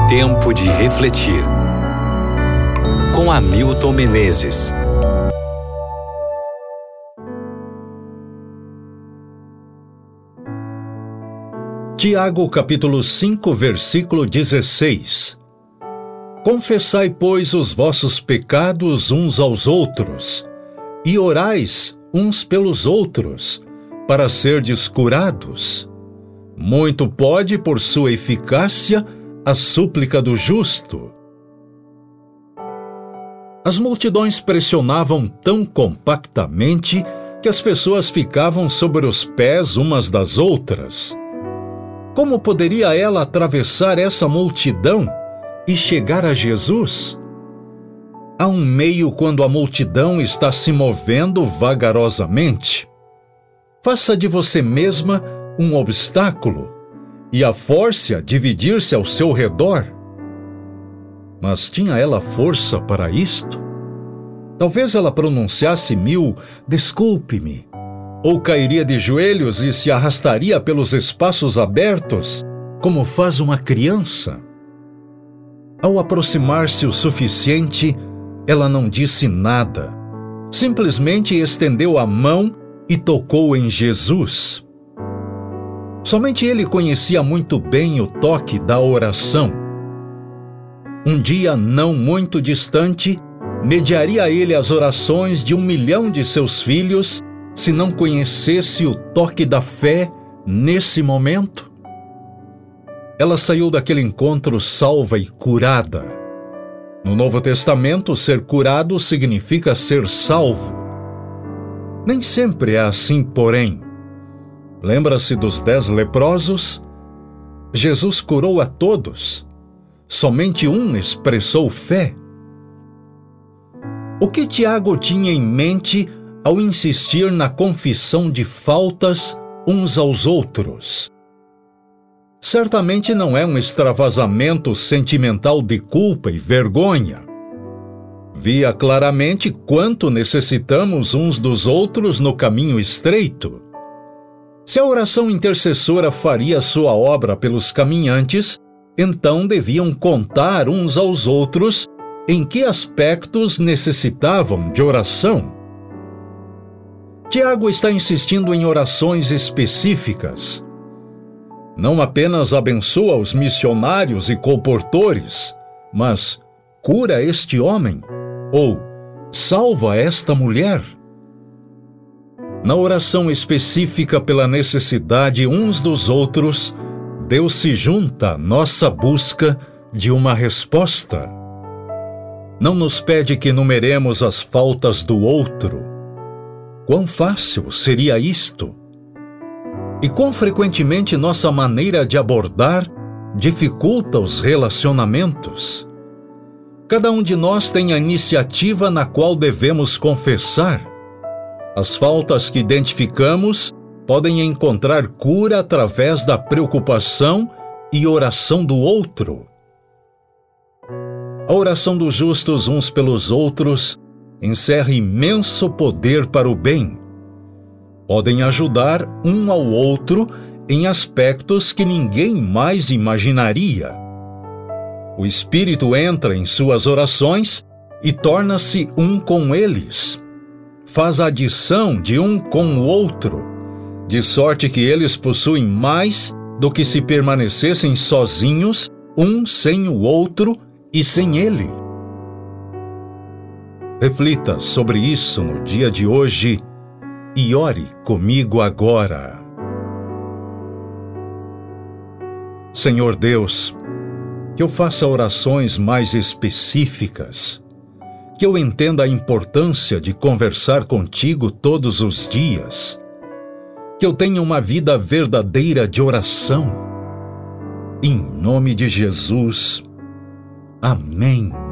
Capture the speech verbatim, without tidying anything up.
Tempo de refletir. Com Hamilton Menezes. Tiago capítulo cinco, versículo dezesseis. Confessai, pois, os vossos pecados uns aos outros, e orais uns pelos outros, para serdes curados. Muito pode, por sua eficácia, a súplica do justo. As multidões pressionavam tão compactamente que as pessoas ficavam sobre os pés umas das outras. Como poderia ela atravessar essa multidão e chegar a Jesus? Há um meio quando a multidão está se movendo vagarosamente. Faça de você mesma um obstáculo e a force a dividir-se ao seu redor. Mas tinha ela força para isto? Talvez ela pronunciasse mil "desculpe-me", ou cairia de joelhos e se arrastaria pelos espaços abertos, como faz uma criança. Ao aproximar-se o suficiente, ela não disse nada. Simplesmente estendeu a mão e tocou em Jesus. Somente ele conhecia muito bem o toque da oração. Um dia não muito distante, mediaria ele as orações de um milhão de seus filhos se não conhecesse o toque da fé nesse momento? Ela saiu daquele encontro salva e curada. No Novo Testamento, ser curado significa ser salvo. Nem sempre é assim, porém. Lembra-se dos dez leprosos? Jesus curou a todos. Somente um expressou fé. O que Tiago tinha em mente ao insistir na confissão de faltas uns aos outros? Certamente não é um extravasamento sentimental de culpa e vergonha. Via claramente quanto necessitamos uns dos outros no caminho estreito. Se a oração intercessora faria sua obra pelos caminhantes, então deviam contar uns aos outros em que aspectos necessitavam de oração. Tiago está insistindo em orações específicas. Não apenas abençoa os missionários e colportores, mas cura este homem ou salva esta mulher. Na oração específica pela necessidade uns dos outros, Deus se junta à nossa busca de uma resposta. Não nos pede que numeremos as faltas do outro. Quão fácil seria isto? E quão frequentemente nossa maneira de abordar dificulta os relacionamentos? Cada um de nós tem a iniciativa na qual devemos confessar. As faltas que identificamos podem encontrar cura através da preocupação e oração do outro. A oração dos justos uns pelos outros encerra imenso poder para o bem. Podem ajudar um ao outro em aspectos que ninguém mais imaginaria. O Espírito entra em suas orações e torna-se um com eles. Faz a adição de um com o outro, de sorte que eles possuem mais do que se permanecessem sozinhos, um sem o outro e sem ele. Reflita sobre isso no dia de hoje e ore comigo agora. Senhor Deus, que eu faça orações mais específicas, que eu entenda a importância de conversar contigo todos os dias, que eu tenha uma vida verdadeira de oração. Em nome de Jesus. Amém.